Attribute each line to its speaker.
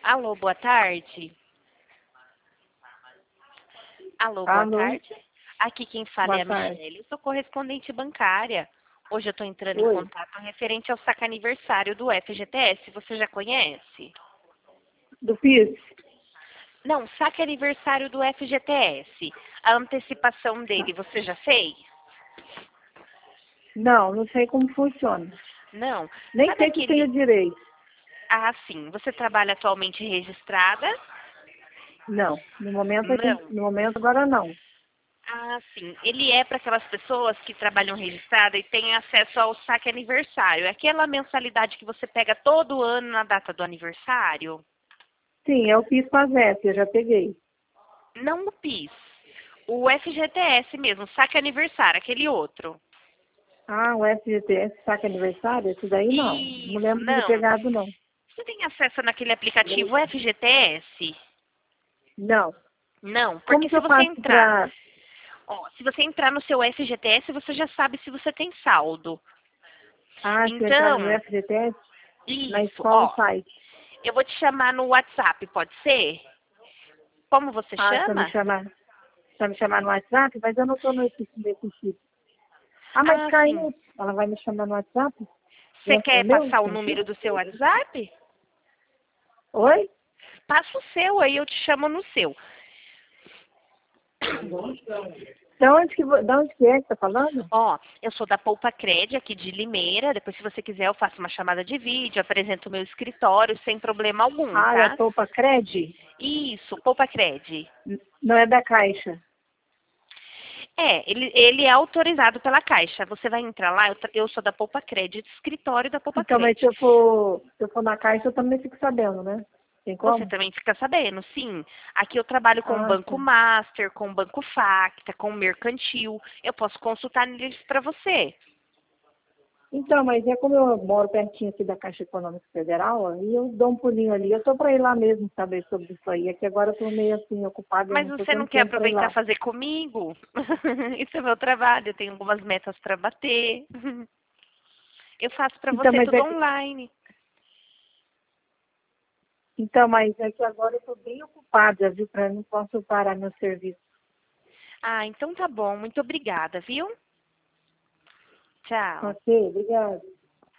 Speaker 1: Alô, boa tarde. Alô, boa
Speaker 2: Alô,
Speaker 1: tarde. Aqui quem fala é
Speaker 2: boa
Speaker 1: a
Speaker 2: tarde.
Speaker 1: Michelle, eu sou correspondente bancária. Hoje eu estou entrando em
Speaker 2: Oi.
Speaker 1: contato referente ao saque aniversário do FGTS. Você já conhece?
Speaker 2: Do PIS?
Speaker 1: Não, saque aniversário do FGTS. A antecipação dele, você já fez?
Speaker 2: Não, não sei como funciona.
Speaker 1: Não.
Speaker 2: Nem
Speaker 1: Sabe
Speaker 2: sei se tenho
Speaker 1: aquele...
Speaker 2: direito.
Speaker 1: Ah, sim. Você trabalha atualmente registrada?
Speaker 2: Não, no momento,
Speaker 1: Não.
Speaker 2: no momento agora não.
Speaker 1: Ah, sim. Ele é para aquelas pessoas que trabalham registrada e têm acesso ao saque aniversário. É aquela mensalidade que você pega todo ano na data do aniversário?
Speaker 2: Sim, é o PIS PASEP, eu já peguei.
Speaker 1: Não o PIS. O FGTS mesmo, saque aniversário, aquele outro.
Speaker 2: Ah, o FGTS saca aniversário? Esse daí não. Não
Speaker 1: Isso,
Speaker 2: lembro de ter
Speaker 1: não.
Speaker 2: pegado, não.
Speaker 1: Você tem acesso naquele aplicativo FGTS?
Speaker 2: Não.
Speaker 1: Não,
Speaker 2: Como
Speaker 1: porque
Speaker 2: que
Speaker 1: se
Speaker 2: eu
Speaker 1: você
Speaker 2: faço
Speaker 1: entrar,
Speaker 2: pra...
Speaker 1: ó, se você entrar no seu FGTS, você já sabe se você tem saldo.
Speaker 2: Ah, se eu entrar no meu
Speaker 1: Então,
Speaker 2: FGTS, na
Speaker 1: isso,
Speaker 2: escola
Speaker 1: ó,
Speaker 2: site.
Speaker 1: eu vou te chamar no WhatsApp, pode ser? Como você
Speaker 2: Ah, se eu me
Speaker 1: chama?
Speaker 2: chamar, se eu me chamar no WhatsApp, mas eu não tô nesse sítio. Ah, mas
Speaker 1: Ah, sim.
Speaker 2: caiu. Ela vai me chamar no WhatsApp?
Speaker 1: Você
Speaker 2: É
Speaker 1: quer
Speaker 2: meu?
Speaker 1: passar o número do seu WhatsApp?
Speaker 2: Oi?
Speaker 1: Passa o seu, aí eu te chamo no seu.
Speaker 2: Da onde que é que tá falando?
Speaker 1: Ó, eu sou da Poupa Cred, aqui de Limeira. Depois, se você quiser, eu faço uma chamada de vídeo, apresento o meu escritório sem problema algum,
Speaker 2: Ah, é
Speaker 1: tá?
Speaker 2: Poupa Cred?
Speaker 1: Isso, Poupa Cred.
Speaker 2: Não é da Caixa.
Speaker 1: É, ele é autorizado pela Caixa. Você vai entrar lá, eu sou da Poupa Cred, escritório da Poupa
Speaker 2: Então, mas
Speaker 1: Cred.
Speaker 2: se eu for na Caixa, eu também fico sabendo, né? Tem
Speaker 1: Você
Speaker 2: como?
Speaker 1: também fica sabendo, sim. Aqui eu trabalho com o
Speaker 2: Ah,
Speaker 1: Banco
Speaker 2: tá.
Speaker 1: Master, com o Banco Facta, com o Mercantil. Eu posso consultar neles para você.
Speaker 2: Então, mas é como eu moro pertinho aqui da Caixa Econômica Federal, aí eu dou um pulinho ali. Eu tô para ir lá mesmo saber sobre isso aí. É que agora eu tô meio assim, ocupada, eu
Speaker 1: Mas
Speaker 2: não tô
Speaker 1: você não
Speaker 2: tendo
Speaker 1: quer
Speaker 2: tempo para ir
Speaker 1: aproveitar e
Speaker 2: lá.
Speaker 1: fazer comigo? Isso é meu trabalho, eu tenho algumas metas para bater. Eu faço para
Speaker 2: Então,
Speaker 1: você
Speaker 2: mas
Speaker 1: tudo
Speaker 2: é que,
Speaker 1: online.
Speaker 2: então, mas é que agora eu tô bem ocupada, viu? Não posso parar meu serviço.
Speaker 1: Ah, então tá bom. Muito obrigada, viu? Tchau.
Speaker 2: Ok, obrigada.